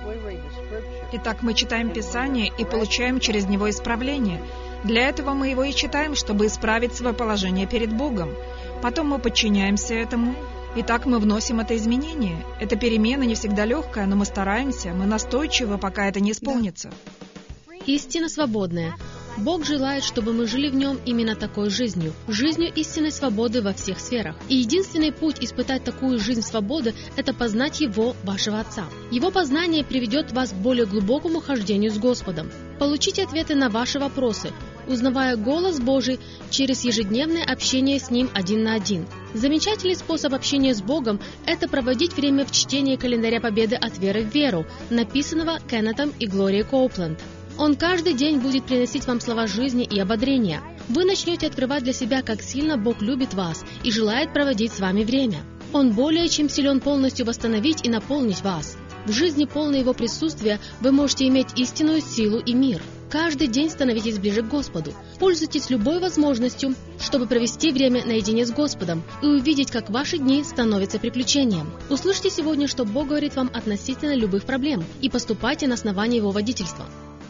Итак, мы читаем Писание и получаем через него исправление. Для этого мы его и читаем, чтобы исправить свое положение перед Богом. Потом мы подчиняемся этому. Итак, мы вносим это изменение. Эта перемена не всегда легкая, но мы стараемся, мы настойчивы, пока это не исполнится. Истина свободная. Бог желает, чтобы мы жили в Нем именно такой жизнью истинной свободы во всех сферах. И единственный путь испытать такую жизнь свободы – это познать Его, вашего Отца. Его познание приведет вас к более глубокому хождению с Господом. Получите ответы на ваши вопросы, узнавая голос Божий через ежедневное общение с Ним 1 на 1. Замечательный способ общения с Богом – это проводить время в чтении календаря Победы от веры в веру, написанного Кеннетом и Глорией Коупленд. Он каждый день будет приносить вам слова жизни и ободрения. Вы начнете открывать для себя, как сильно Бог любит вас и желает проводить с вами время. Он более чем силен полностью восстановить и наполнить вас. В жизни полной Его присутствия вы можете иметь истинную силу и мир. Каждый день становитесь ближе к Господу. Пользуйтесь любой возможностью, чтобы провести время наедине с Господом и увидеть, как ваши дни становятся приключением. Услышьте сегодня, что Бог говорит вам относительно любых проблем, и поступайте на основании Его водительства.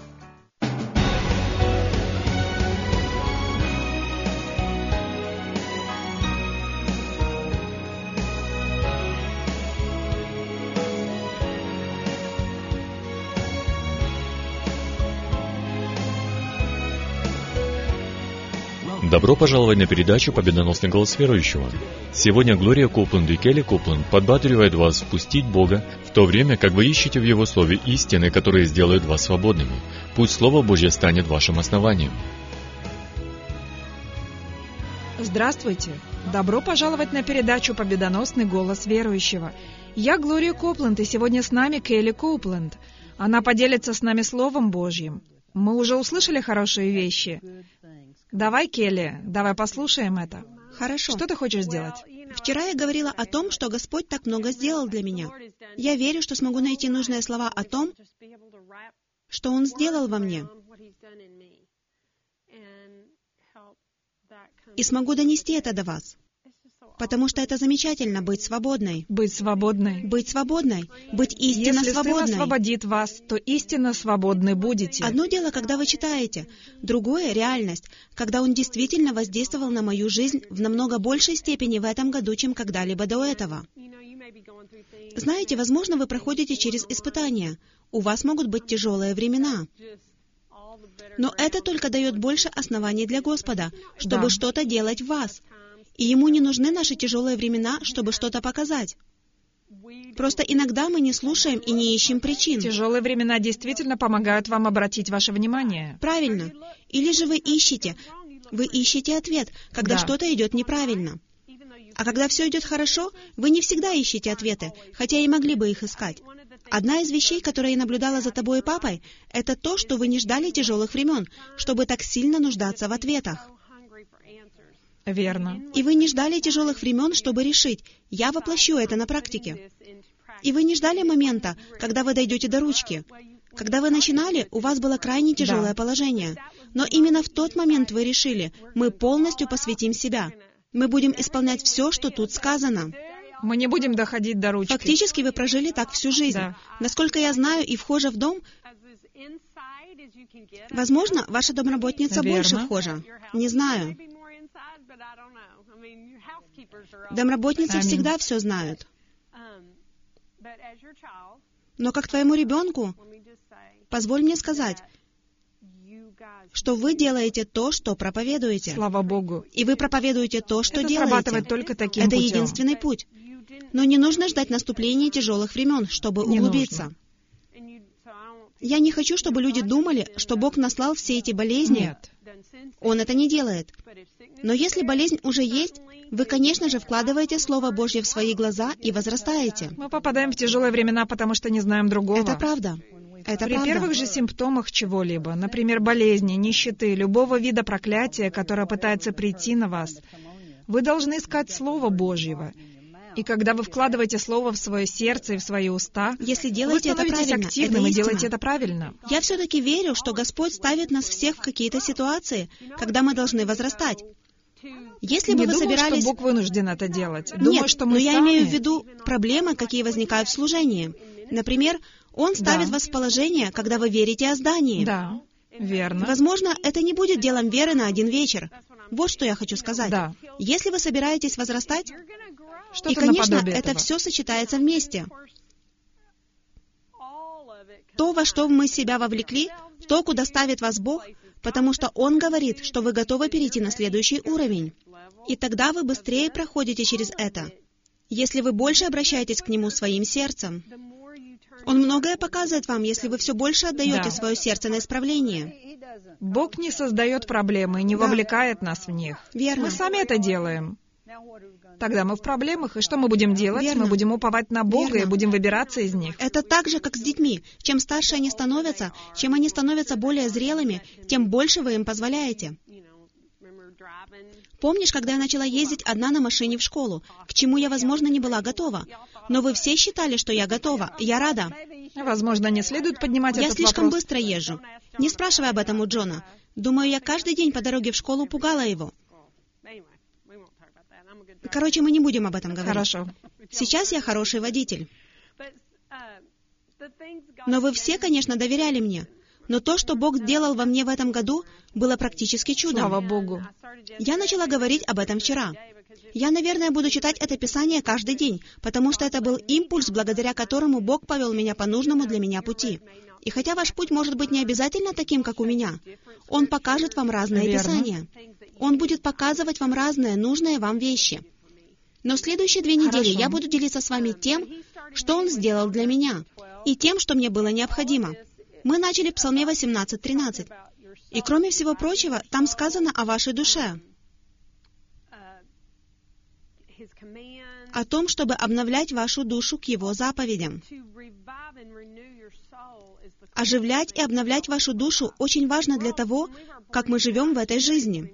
Добро пожаловать на передачу «Победоносный голос верующего». Сегодня Глория Коупленд и Келли Коупленд подбадривают вас впустить Бога в то время, как вы ищете в Его Слове истины, которые сделают вас свободными. Пусть Слово Божье станет вашим основанием. Здравствуйте! Добро пожаловать на передачу «Победоносный голос верующего». Я Глория Коупленд, и сегодня с нами Келли Коупленд. Она поделится с нами Словом Божьим. Мы уже услышали хорошие вещи. Давай, Келли, давай послушаем это. Хорошо. Что ты хочешь сделать? Вчера я говорила о том, что Господь так много сделал для меня. Я верю, что смогу найти нужные слова о том, что Он сделал во мне. И смогу донести это до вас. Потому что это замечательно — быть свободной. Быть свободной. Быть свободной. Быть истинно свободной. Если Сын освободит вас, то истинно свободны будете. Одно дело, когда вы читаете. Другое — реальность, когда Он действительно воздействовал на мою жизнь в намного большей степени в этом году, чем когда-либо до этого. Знаете, возможно, вы проходите через испытания. У вас могут быть тяжелые времена. Но это только дает больше оснований для Господа, чтобы что-то делать в вас. И Ему не нужны наши тяжелые времена, чтобы что-то показать. Просто иногда мы не слушаем и не ищем причин. Тяжелые времена действительно помогают вам обратить ваше внимание. Правильно. Или же вы ищете ответ, когда что-то идет неправильно. А когда все идет хорошо, вы не всегда ищете ответы, хотя и могли бы их искать. Одна из вещей, которые я наблюдала за тобой и папой, это то, что вы не ждали тяжелых времен, чтобы так сильно нуждаться в ответах. Верно. И вы не ждали тяжелых времен, чтобы решить: я воплощу это на практике. И вы не ждали момента, когда вы дойдете до ручки. Когда вы начинали, у вас было крайне тяжелое положение. Но именно в тот момент вы решили: мы полностью посвятим себя. Мы будем исполнять все, что тут сказано. Мы не будем доходить до ручки. Фактически вы прожили так всю жизнь. Да. Насколько я знаю, и вхожа в дом, возможно, ваша домработница больше вхожа. Не знаю. Домработницы всегда все знают. Но как твоему ребенку, позволь мне сказать, что вы делаете то, что проповедуете. Слава Богу. И вы проповедуете то, что это делаете. Срабатывает только таким это путем. Единственный путь. Но не нужно ждать наступления тяжелых времен, чтобы Не углубиться. Я не хочу, чтобы люди думали, что Бог наслал все эти болезни. Нет. Он это не делает. Но если болезнь уже есть, вы, конечно же, вкладываете Слово Божье в свои глаза и возрастаете. Мы попадаем в тяжелые времена, потому что не знаем другого. Это правда. Это При правда. первых же симптомах чего-либо, например, болезни, нищеты, любого вида проклятия, которое пытается прийти на вас, вы должны искать Слово Божьего. И когда вы вкладываете Слово в свое сердце и в свои уста, если вы делаете это становитесь правильно, активным это и истина. делаете это правильно. Я все-таки верю, что Господь ставит нас всех в какие-то ситуации, когда мы должны возрастать. Если бы Не вы думаю, собирались... что Бог вынужден это делать. Думаю, Нет, что мы но я сами... имею в виду проблемы, какие возникают в служении. Например, Он ставит Да. вас в положение, когда вы верите о здании. Да, верно. Возможно, это не будет делом веры на один вечер. Вот что я хочу сказать. Да. Если вы собираетесь возрастать, Что-то и, конечно, наподобие это этого. все сочетается вместе. То, во что мы себя вовлекли, то, куда ставит вас Бог, потому что Он говорит, что вы готовы перейти на следующий уровень. И тогда вы быстрее проходите через это. Если вы больше обращаетесь к Нему своим сердцем, Он многое показывает вам, если вы все больше отдаете Да. свое сердце на исправление. Бог не создает проблемы и не Да. вовлекает нас в них. Верно. Мы сами это делаем. Тогда мы в проблемах, и что мы будем делать? Верно. Мы будем уповать на Бога Верно. и будем выбираться из них. Это так же, как с детьми. Чем старше они становятся, чем они становятся более зрелыми, тем больше вы им позволяете. Помнишь, когда я начала ездить одна на машине в школу, к чему я, возможно, не была готова? Но вы все считали, что я готова. Я рада. Возможно, не следует поднимать Я этот слишком вопрос. быстро езжу. Не спрашивай об этом у Джона. Думаю, я каждый день по дороге в школу пугала его. Короче, мы не будем об этом говорить. Хорошо. Сейчас я хороший водитель. Но вы все, конечно, доверяли мне. Но то, что Бог сделал во мне в этом году, было практически чудом. Слава Богу. Я начала говорить об этом вчера. Я, наверное, буду читать это Писание каждый день, потому что это был импульс, благодаря которому Бог повел меня по нужному для меня пути. И хотя ваш путь может быть не обязательно таким, как у меня, Он покажет вам разные Верно. Писания. Он будет показывать вам разные, нужные вам вещи. Но в следующие 2 недели Хорошо. я буду делиться с вами тем, что Он сделал для меня, и тем, что мне было необходимо. Мы начали в Псалме 18:13. И кроме всего прочего, там сказано о вашей душе, о том, чтобы обновлять вашу душу к Его заповедям. Оживлять и обновлять вашу душу очень важно для того, как мы живем в этой жизни.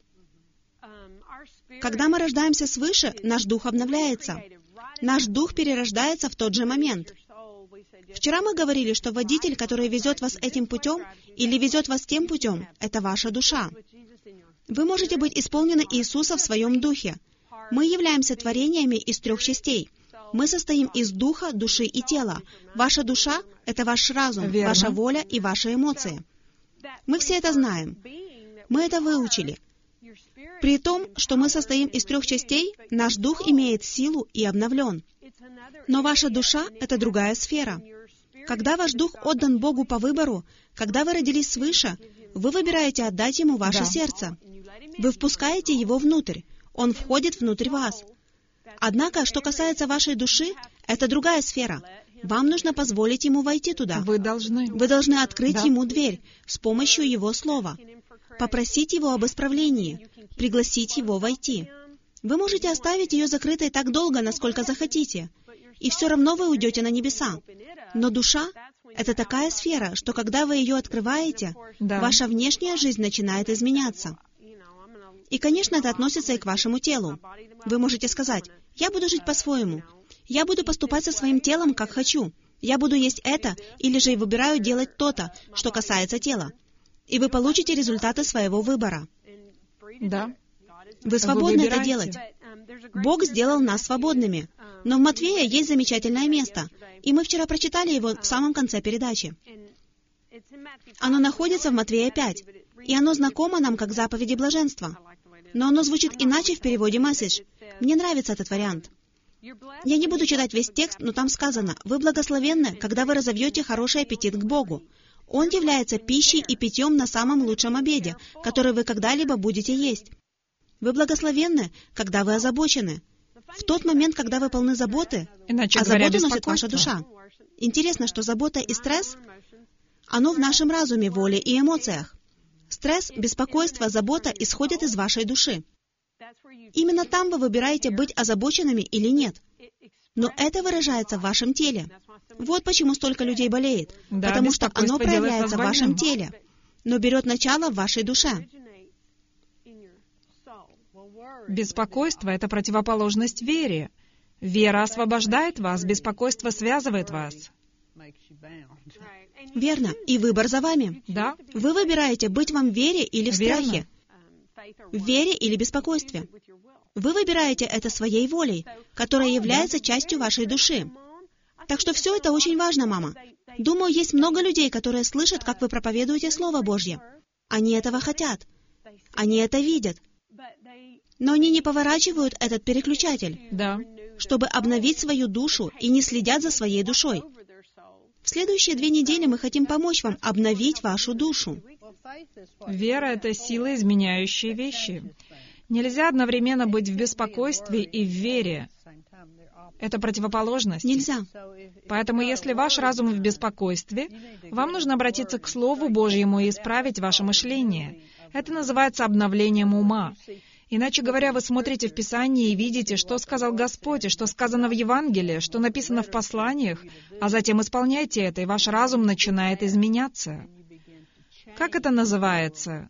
Когда мы рождаемся свыше, наш дух обновляется. Наш дух перерождается в тот же момент. Вчера мы говорили, что водитель, который везет вас этим путем или везет вас тем путем, это ваша душа. Вы можете быть исполнены Иисуса в своем духе. Мы являемся творениями из 3 частей. Мы состоим из духа, души и тела. Ваша душа — это ваш разум, Верно. ваша воля и ваши эмоции. Мы все это знаем. Мы это выучили. При том, что мы состоим из 3 частей, наш дух имеет силу и обновлен. Но ваша душа — это другая сфера. Когда ваш дух отдан Богу по выбору, когда вы родились свыше, вы выбираете отдать Ему ваше Да. сердце. Вы впускаете Его внутрь. Он входит внутрь вас. Однако, что касается вашей души, это другая сфера. Вам нужно позволить Ему войти туда. Вы должны. Вы должны открыть Да. Ему дверь с помощью Его слова, попросить Его об исправлении, пригласить Его войти. Вы можете оставить ее закрытой так долго, насколько захотите, и все равно вы уйдете на небеса. Но душа — это такая сфера, что когда вы ее открываете, Да. ваша внешняя жизнь начинает изменяться. И, конечно, это относится и к вашему телу. Вы можете сказать: «Я буду жить по-своему. Я буду поступать со своим телом, как хочу. Я буду есть это, или же выбираю делать то-то, что касается тела». И вы получите результаты своего выбора. Да. Вы свободны это выбираете. делать. Бог сделал нас свободными. Но в Матфея есть замечательное место, и мы вчера прочитали его в самом конце передачи. Оно находится в Матфея 5, и оно знакомо нам как заповеди блаженства. Но оно звучит иначе в переводе Message. Мне нравится этот вариант. Я не буду читать весь текст, но там сказано: «Вы благословенны, когда вы разовьете хороший аппетит к Богу. Он является пищей и питьем на самом лучшем обеде, который вы когда-либо будете есть. Вы благословенны, когда вы озабочены. В тот момент, когда вы полны заботы, Иначе а говоря, заботу носит ваша беспокойство. душа. Интересно, что забота и стресс, оно в нашем разуме, воле и эмоциях. Стресс, беспокойство, забота исходят из вашей души. Именно там вы выбираете быть озабоченными или нет. Но это выражается в вашем теле. Вот почему столько людей болеет. Да, потому что оно беспокойство делает проявляется в вас вашем больным. теле, но берет начало в вашей душе. Беспокойство — это противоположность вере. Вера освобождает вас, беспокойство связывает вас. Верно. И выбор за вами. Да? Вы выбираете быть вам в вере или в Верно. страхе, в вере или беспокойстве. Вы выбираете это своей волей, которая является частью вашей души. Так что все это очень важно, мама. Думаю, есть много людей, которые слышат, как вы проповедуете Слово Божье. Они этого хотят. Они это видят. Но они не поворачивают этот переключатель, Да. чтобы обновить свою душу, и не следят за своей душой. В следующие 2 недели мы хотим помочь вам обновить вашу душу. Вера — это сила, изменяющая вещи. Нельзя одновременно быть в беспокойстве и в вере. Это противоположность. Нельзя. Поэтому, если ваш разум в беспокойстве, вам нужно обратиться к Слову Божьему и исправить ваше мышление. Это называется обновлением ума. Иначе говоря, вы смотрите в Писание и видите, что сказал Господь, и что сказано в Евангелии, что написано в посланиях, а затем исполняете это, и ваш разум начинает изменяться. Как это называется?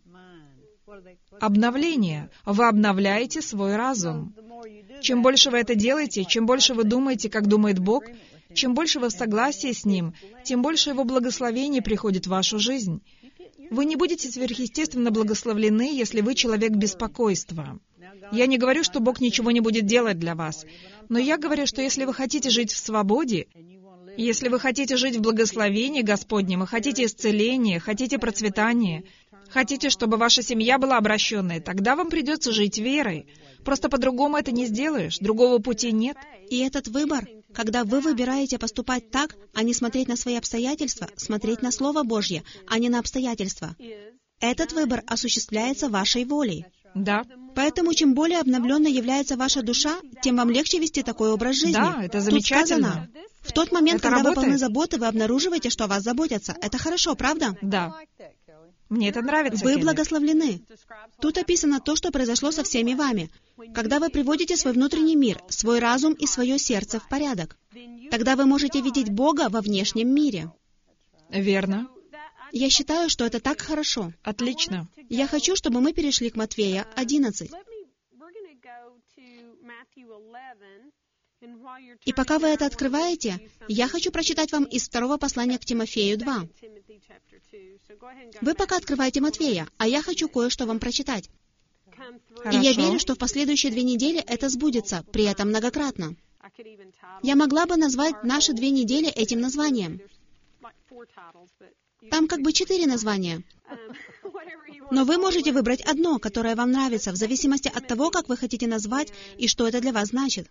Обновление. Вы обновляете свой разум. Чем больше вы это делаете, чем больше вы думаете, как думает Бог, чем больше вы в согласии с Ним, тем больше Его благословений приходит в вашу жизнь. Вы не будете сверхъестественно благословлены, если вы человек беспокойства. Я не говорю, что Бог ничего не будет делать для вас, но я говорю, что если вы хотите жить в свободе, если вы хотите жить в благословении Господнем, и хотите исцеления, хотите процветания, хотите, чтобы ваша семья была обращенной, тогда вам придется жить верой. Просто по-другому это не сделаешь, другого пути нет. И этот выбор, когда вы выбираете поступать так, а не смотреть на свои обстоятельства, смотреть на Слово Божье, а не на обстоятельства, этот выбор осуществляется вашей волей. Да. Поэтому, чем более обновленной является ваша душа, тем вам легче вести такой образ жизни. Да, это Тут замечательно. сказано, в тот момент, Это когда вы работает. полны заботы, вы обнаруживаете, что о вас заботятся. Это хорошо, правда? Да. Мне это нравится. Вы Келли. благословлены. Тут описано то, что произошло со всеми вами. Когда вы приводите свой внутренний мир, свой разум и свое сердце в порядок, тогда вы можете видеть Бога во внешнем мире. Верно. Я считаю, что это так хорошо. Отлично. Я хочу, чтобы мы перешли к Матфея 11. И пока вы это открываете, я хочу прочитать вам из 2 послания к Тимофею 2. Вы пока открываете Матфея, а я хочу кое-что вам прочитать. И я верю, что в последующие 2 недели это сбудется, при этом многократно. Я могла бы назвать наши 2 недели этим названием. Там как бы 4 названия. Но вы можете выбрать одно, которое вам нравится, в зависимости от того, как вы хотите назвать и что это для вас значит.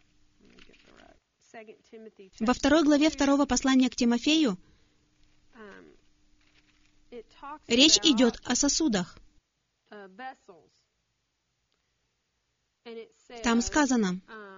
Во 2 главе 2 послания к Тимофею речь идет о сосудах. Там сказано,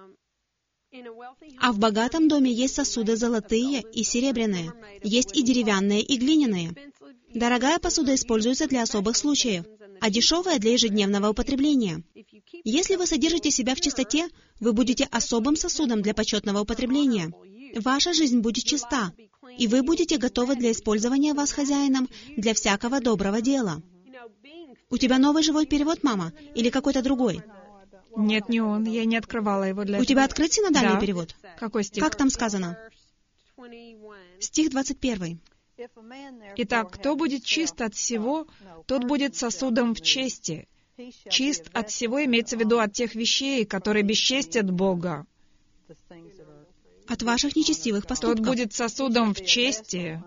«А в богатом доме есть сосуды золотые и серебряные, есть и деревянные, и глиняные. Дорогая посуда используется для особых случаев, а дешевая для ежедневного употребления. Если вы содержите себя в чистоте, вы будете особым сосудом для почетного употребления. Ваша жизнь будет чиста, и вы будете готовы для использования вас хозяином для всякого доброго дела». У тебя новый живой перевод, мама, или какой-то другой? Нет, не он. Я не открывала его для У тебя открыт синодальный Да. перевод? Какой стих? Как там сказано? Стих 21. Итак, кто будет чист от всего, тот будет сосудом в чести. Чист от всего имеется в виду от тех вещей, которые бесчестят Бога. От ваших нечестивых Тот поступков. будет сосудом в чести,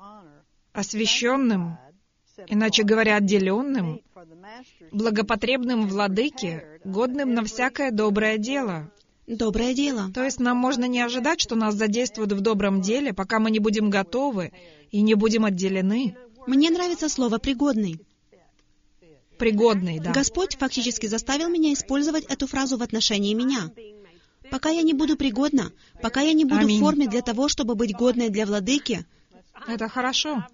освященным, иначе говоря, отделенным, благопотребным владыке, годным на всякое доброе дело. Доброе дело. То есть нам можно не ожидать, что нас задействуют в добром деле, пока мы не будем готовы и не будем отделены. Мне нравится слово «пригодный». Пригодный, да. Господь фактически заставил меня использовать эту фразу в отношении меня. Пока я не буду пригодна, пока я не буду Аминь. в форме для того, чтобы быть годной для владыки, Это хорошо.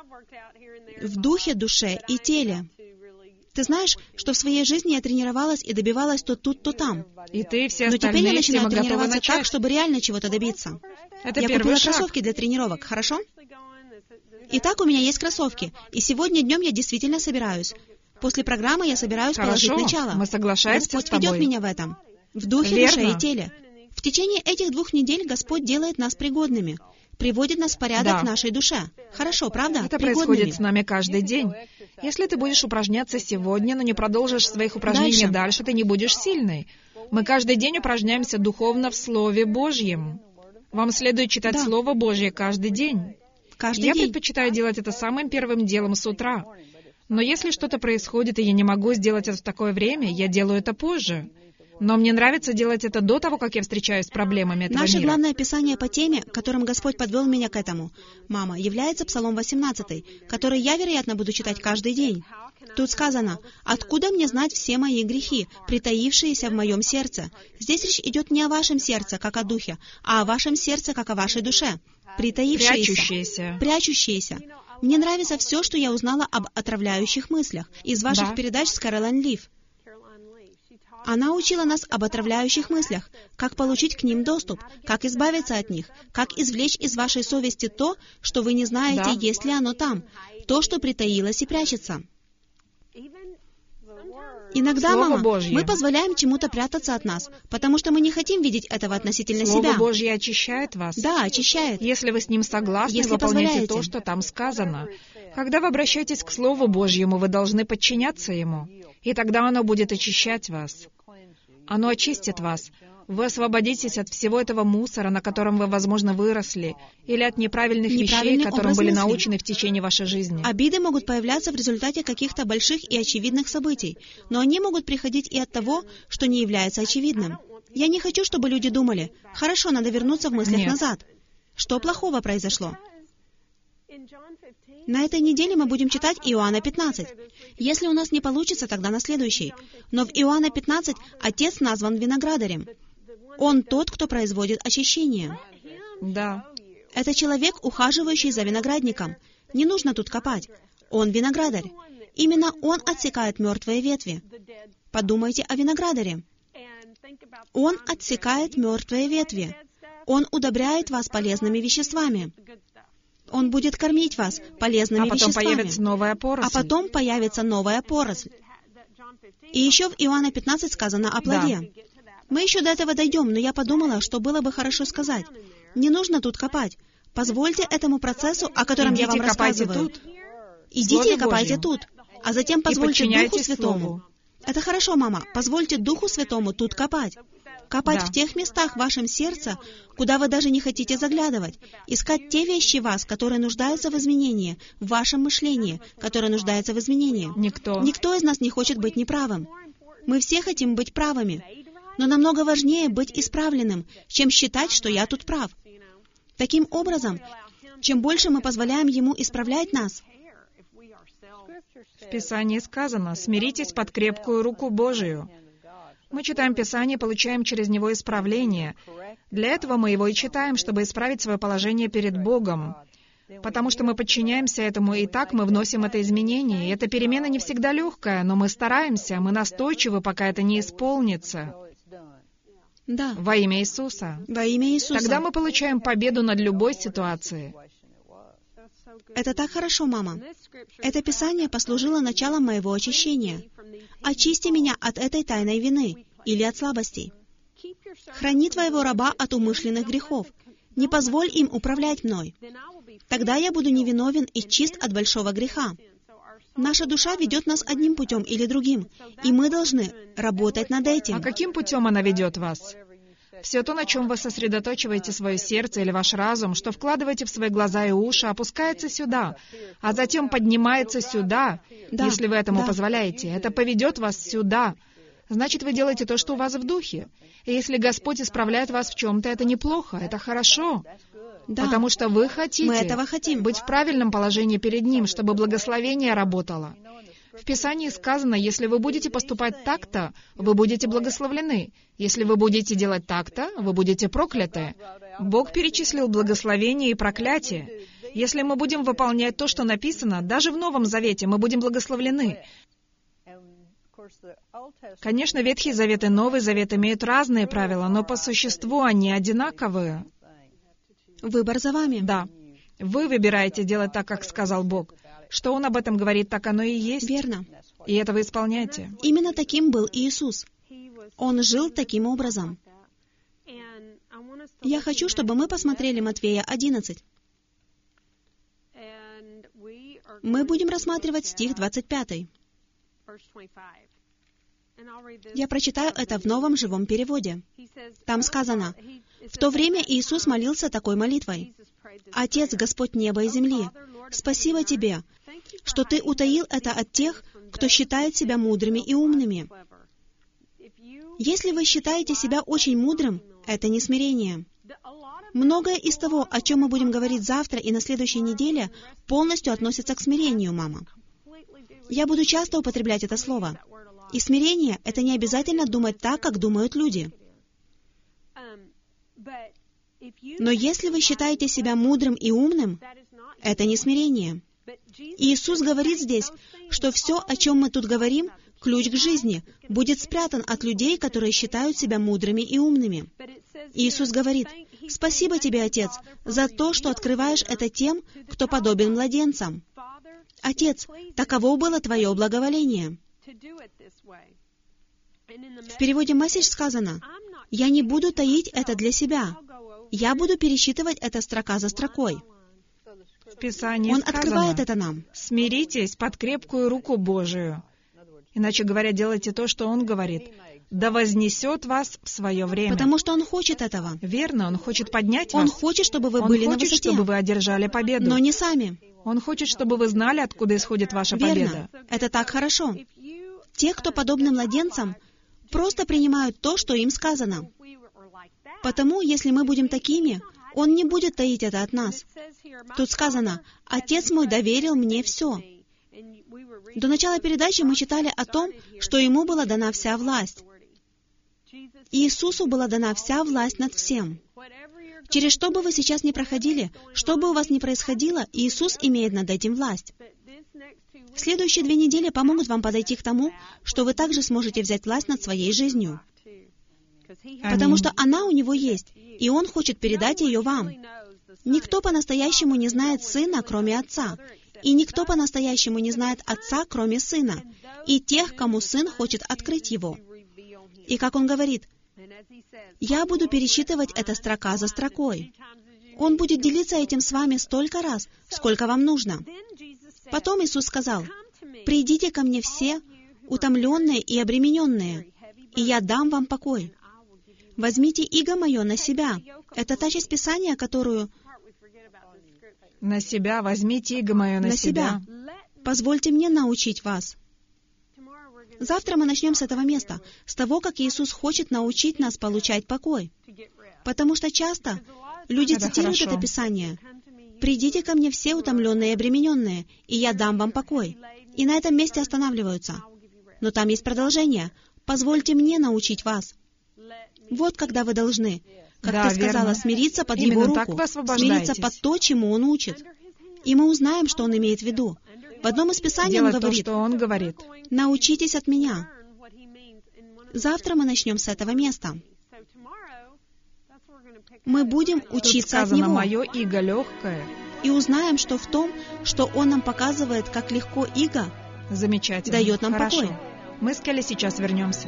в духе, душе и теле. Ты знаешь, что в своей жизни я тренировалась и добивалась то тут, то там. И ты, и все Но теперь я остальные, все мы начинаю готовы тренироваться начать. так, чтобы реально чего-то добиться. Это Я первый купила шаг. кроссовки для тренировок, хорошо? Итак, у меня есть кроссовки. И сегодня днем я действительно собираюсь. После программы я собираюсь положить Хорошо, начало. мы соглашаемся Господь с тобой. ведет меня в этом. В духе, Верно. душе и теле. В течение этих 2 недель Господь делает нас пригодными, приводит нас в порядок Да. в нашей душе. Хорошо, правда? Это Пригодными. происходит с нами каждый день. Если ты будешь упражняться сегодня, но не продолжишь своих упражнений дальше, ты не будешь сильной. Мы каждый день упражняемся духовно в Слове Божьем. Вам следует читать Да. Слово Божье каждый день. Каждый Я день. предпочитаю делать это самым первым делом с утра. Но если что-то происходит, и я не могу сделать это в такое время, я делаю это позже. Но мне нравится делать это до того, как я встречаюсь с проблемами этого Наше мира. главное писание по теме, которым Господь подвел меня к этому, мама, является Псалом 18, который я, вероятно, буду читать каждый день. Тут сказано: «Откуда мне знать все мои грехи, притаившиеся в моем сердце?» Здесь речь идет не о вашем сердце, как о духе, а о вашем сердце, как о вашей душе. Притаившиеся. Прячущиеся. Мне нравится все, что я узнала об отравляющих мыслях из ваших Да. передач с Кэролайн Лив. Она учила нас об отравляющих мыслях, как получить к ним доступ, как избавиться от них, как извлечь из вашей совести то, что вы не знаете, Да. есть ли оно там, то, что притаилось и прячется. Иногда, Слово мама, Божье. мы позволяем чему-то прятаться от нас, потому что мы не хотим видеть этого относительно Слово себя. Божье очищает вас. Да, очищает. Если вы с ним согласны, Если выполняйте позволяете. то, что там сказано. Когда вы обращаетесь к Слову Божьему, вы должны подчиняться Ему. И тогда оно будет очищать вас. Оно очистит вас. Вы освободитесь от всего этого мусора, на котором вы, возможно, выросли, или от неправильных вещей, Неправильный которым образ были мысли. научены в течение вашей жизни. Обиды могут появляться в результате каких-то больших и очевидных событий, но они могут приходить и от того, что не является очевидным. Я не хочу, чтобы люди думали: «Хорошо, надо вернуться в мыслях Нет. назад». Что плохого произошло? На этой неделе мы будем читать Иоанна 15. Если у нас не получится, тогда на следующий. Но в Иоанна 15 Отец назван виноградарем. Он тот, кто производит очищение. Да. Это человек, ухаживающий за виноградником. Не нужно тут копать. Он виноградарь. Именно он отсекает мертвые ветви. Подумайте о виноградаре. Он отсекает мертвые ветви. Он удобряет вас полезными веществами. Он будет кормить вас полезными А потом веществами. появится новая поросль. А потом появится новая поросль. И еще в Иоанна 15 сказано о плоде. Мы еще до этого дойдем, но я подумала, что было бы хорошо сказать. Не нужно тут копать. Позвольте этому процессу, о котором я вам Идите, копайте рассказываю. тут. Идите и Слове копайте Божьем. тут. А затем позвольте Духу подчиняйтесь Святому. Слову. Это хорошо, мама. Позвольте Духу Святому тут копать. Копать Да. в тех местах в вашем сердце, куда вы даже не хотите заглядывать. Искать те вещи в вас, которые нуждаются в изменении, в вашем мышлении, которые нуждаются в изменении. Никто из нас не хочет быть неправым. Мы все хотим быть правыми. Но намного важнее быть исправленным, чем считать, что я тут прав. Таким образом, чем больше мы позволяем Ему исправлять нас, В Писании сказано: «Смиритесь под крепкую руку Божию». Мы читаем Писание, получаем через него исправление. Для этого мы его и читаем, чтобы исправить свое положение перед Богом. Потому что мы подчиняемся этому, и так мы вносим это изменение. И эта перемена не всегда легкая, но мы стараемся, мы настойчивы, пока это не исполнится. да, Во имя Иисуса. во имя Иисуса. Тогда мы получаем победу над любой ситуацией. Это так хорошо, мама. Это Писание послужило началом моего очищения. Очисти меня от этой тайной вины или от слабостей. Храни твоего раба от умышленных грехов. Не позволь им управлять мной. Тогда я буду невиновен и чист от большого греха. Наша душа ведет нас одним путем или другим, и мы должны работать над этим. А каким путем она ведет вас? Все то, на чем вы сосредоточиваете свое сердце или ваш разум, что вкладываете в свои глаза и уши, опускается сюда, а затем поднимается сюда, Да, если вы этому да. позволяете. Это поведет вас сюда. Значит, вы делаете то, что у вас в духе. И если Господь исправляет вас в чем-то, это неплохо, это хорошо. Да, Потому что вы хотите мы этого хотим. быть в правильном положении перед Ним, чтобы благословение работало. В Писании сказано: если вы будете поступать так-то, вы будете благословлены. Если вы будете делать так-то, вы будете прокляты. Бог перечислил благословение и проклятие. Если мы будем выполнять то, что написано, даже в Новом Завете, мы будем благословлены. Конечно, Ветхий Завет и Новый Завет имеют разные правила, но по существу они одинаковые. Выбор за вами. Да. Вы выбираете делать так, как сказал Бог. Что Он об этом говорит, так оно и есть. Верно. И это вы исполняете. Именно таким был Иисус. Он жил таким образом. Я хочу, чтобы мы посмотрели Матфея 11. Мы будем рассматривать стих 25. Я прочитаю это в новом живом переводе. Там сказано: «В то время Иисус молился такой молитвой: Отец, Господь неба и земли, спасибо Тебе, что Ты утаил это от тех, кто считает себя мудрыми и умными». Если вы считаете себя очень мудрым, это не смирение. Многое из того, о чем мы будем говорить завтра и на следующей неделе, полностью относится к смирению, мама. Я буду часто употреблять это слово. И смирение — это не обязательно думать так, как думают люди. Но если вы считаете себя мудрым и умным, это не смирение. Иисус говорит здесь, что все, о чем мы тут говорим, ключ к жизни, будет спрятан от людей, которые считают себя мудрыми и умными. Иисус говорит: «Спасибо Тебе, Отец, за то, что открываешь это тем, кто подобен младенцам. Отец, таково было Твое благоволение». В переводе «Месседж» сказано: «Я не буду таить это для себя. Я буду пересчитывать это строка за строкой». В Писании Он сказано: открывает это нам. «Смиритесь под крепкую руку Божию». Иначе говоря, делайте то, что Он говорит. «Да вознесет вас в свое время». Потому что Он хочет этого. Верно, Он хочет поднять Он вас. хочет, чтобы вы Он были на хочет, высоте, чтобы вы одержали победу. но не сами. Он хочет, чтобы вы знали, откуда исходит ваша Верно. победа. Это так хорошо. Те, кто подобны младенцам, просто принимают то, что им сказано. Потому, если мы будем такими, Он не будет таить это от нас. Тут сказано: «Отец мой доверил мне все». До начала передачи мы читали о том, что Ему была дана вся власть. Иисусу была дана вся власть над всем. Через что бы вы сейчас ни проходили, что бы у вас ни происходило, Иисус имеет над этим власть. Следующие 2 недели помогут вам подойти к тому, что вы также сможете взять власть над своей жизнью. Потому что она у Него есть, и Он хочет передать ее вам. Никто по-настоящему не знает Сына, кроме Отца. И никто по-настоящему не знает Отца, кроме Сына, и тех, кому Сын хочет открыть Его. И как Он говорит: «Я буду пересчитывать это строка за строкой». Он будет делиться этим с вами столько раз, сколько вам нужно. Потом Иисус сказал: «Придите ко мне все, утомленные и обремененные, и я дам вам покой. Возьмите иго мое на себя». Это та часть Писания, которую... На себя, возьмите иго мое на себя. «Позвольте мне научить вас». Завтра мы начнем с этого места, с того, как Иисус хочет научить нас получать покой. Потому что часто люди Это цитируют хорошо. это Писание: «Придите ко мне все утомленные и обремененные, и я дам вам покой». И на этом месте останавливаются. Но там есть продолжение: «Позвольте мне научить вас». Вот когда вы должны, как Да, ты сказала, верно. смириться под Именно Его так руку, вы освобождаетесь. смириться под то, чему Он учит. И мы узнаем, что Он имеет в виду. В одном из Писаний Он Делать то, говорит: что Он говорит. «Научитесь от Меня». Завтра мы начнем с этого места. Мы будем Тут учиться от сказано: Него «Мое иго легкое». и узнаем, что в том, что Он нам показывает, как легко иго, Замечательно. дает нам Хорошо. покой. Мы с Келли сейчас вернемся.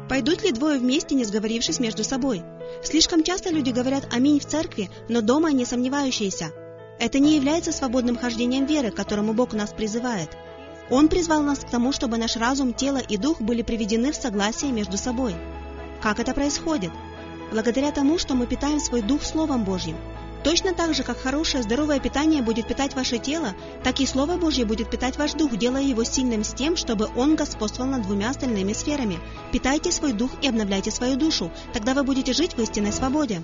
Пойдут ли двое вместе, не сговорившись между собой? Слишком часто люди говорят «Аминь» в церкви, но дома они сомневающиеся. Это не является свободным хождением веры, к которому Бог нас призывает. Он призвал нас к тому, чтобы наш разум, тело и дух были приведены в согласие между собой. Как это происходит? Благодаря тому, что мы питаем свой дух Словом Божьим. Точно так же, как хорошее здоровое питание будет питать ваше тело, так и Слово Божье будет питать ваш дух, делая его сильным с тем, чтобы он господствовал над двумя остальными сферами. Питайте свой дух и обновляйте свою душу, тогда вы будете жить в истинной свободе.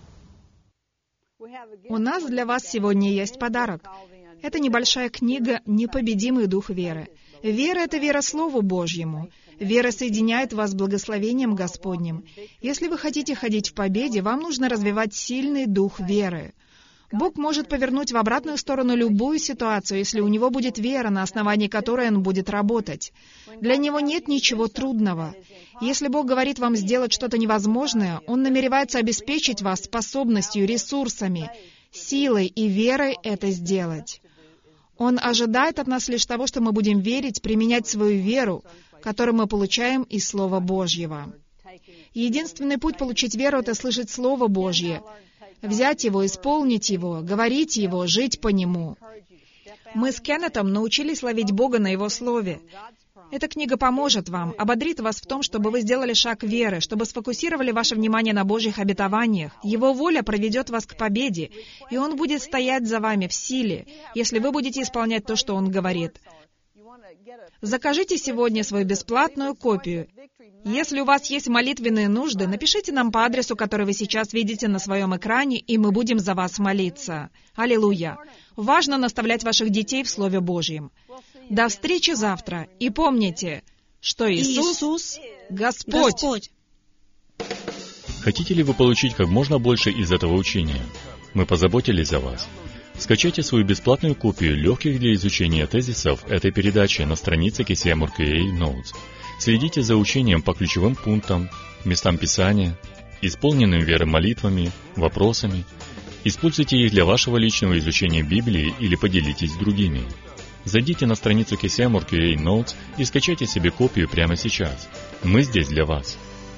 У нас для вас сегодня есть подарок. Это небольшая книга «Непобедимый дух веры». Вера — это вера Слову Божьему. Вера соединяет вас с благословением Господним. Если вы хотите ходить в победе, вам нужно развивать сильный дух веры. Бог может повернуть в обратную сторону любую ситуацию, если у Него будет вера, на основании которой Он будет работать. Для Него нет ничего трудного. Если Бог говорит вам сделать что-то невозможное, Он намеревается обеспечить вас способностью, ресурсами, силой и верой это сделать. Он ожидает от нас лишь того, что мы будем верить, применять свою веру, которую мы получаем из Слова Божьего. Единственный путь получить веру — это слышать Слово Божье, взять его, исполнить его, говорить его, жить по нему. Мы с Кеннетом научились ловить Бога на Его Слове. Эта книга поможет вам, ободрит вас в том, чтобы вы сделали шаг веры, чтобы сфокусировали ваше внимание на Божьих обетованиях. Его воля проведет вас к победе, и Он будет стоять за вами в силе, если вы будете исполнять то, что Он говорит. Закажите сегодня свою бесплатную копию. Если у вас есть молитвенные нужды, напишите нам по адресу, который вы сейчас видите на своем экране, и мы будем за вас молиться. Аллилуйя! Важно наставлять ваших детей в Слове Божьем. До встречи завтра. И помните, что Иисус — Господь. Хотите ли вы получить как можно больше из этого учения? Мы позаботились о вас. Скачайте свою бесплатную копию легких для изучения тезисов этой передачи на странице KCM.org.ua Notes. Следите за учением по ключевым пунктам, местам Писания, исполненным верой молитвами, вопросами. Используйте их для вашего личного изучения Библии или поделитесь с другими. Зайдите на страницу KCM.org.ua Notes и скачайте себе копию прямо сейчас. Мы здесь для вас.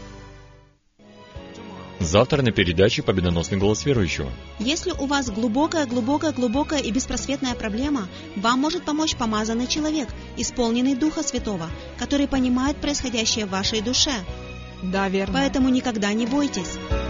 Завтра на передаче «Победоносный голос верующего». Если у вас глубокая и беспросветная проблема, вам может помочь помазанный человек, исполненный Духа Святого, который понимает происходящее в вашей душе. Да, верно. Поэтому никогда не бойтесь.